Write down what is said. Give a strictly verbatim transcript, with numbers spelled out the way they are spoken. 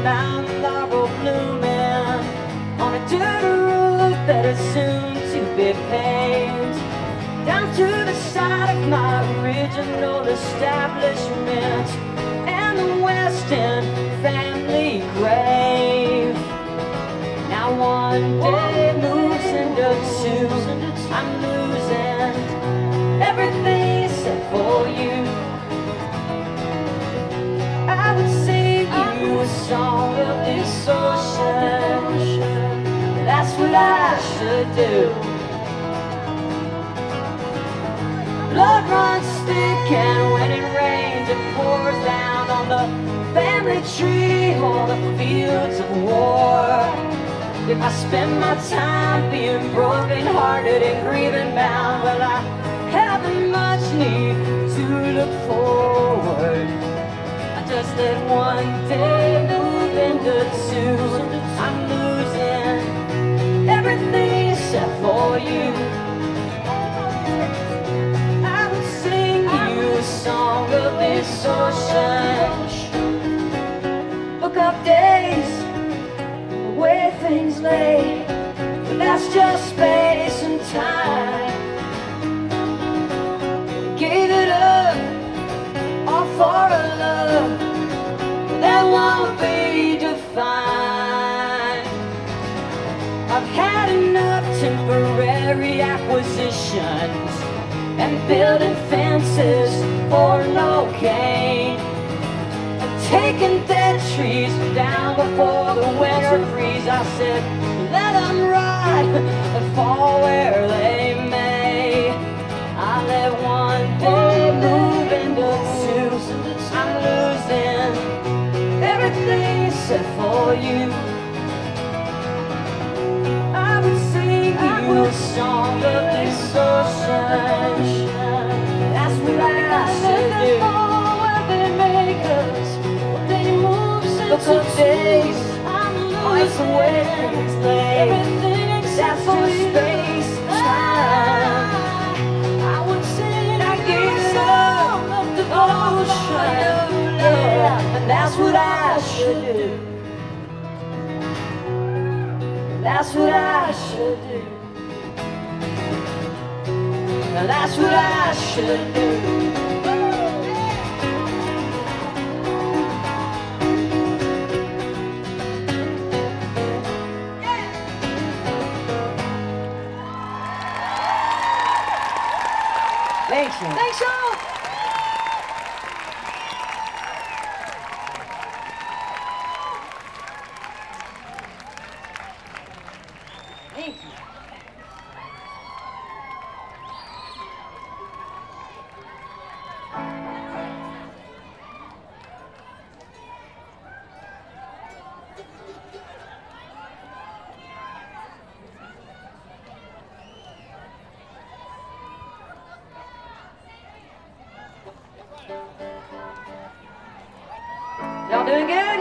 down the laurel blooming on a dirt road that is soon to be paved, down to the side of my original establishment and the West End family grave. Now one day moves into two, I'm losing everything except for you. I would sing you a song of this ocean, that's what I should do. Blood runs thick and when it rains it pours down on the family tree or the fields of war. If I spend my time being broken hearted and grieving bound, well I haven't much need to look forward. I just let one day move into two, I'm losing everything except for you. Song of this ocean, look up days where things lay, but that's just space and time. Gave it up all for a love that won't be defined. I've had enough temporary acquisitions and building fences for no gain, and taking dead trees down before the winter freeze. I said, let them rot and fall where they may. I let one day move into two, I'm losing everything except for you. I would sing you a song of this ocean, that's what I should do. They make us, they move since the days I'm losing where things lay, everything except for space and time. I would sing I give some of devotion, yeah, and that's what I should do. That's what I should do. Now that's what I should do. Thanks, man. Thanks, y'all. Thank you. Y'all doing good?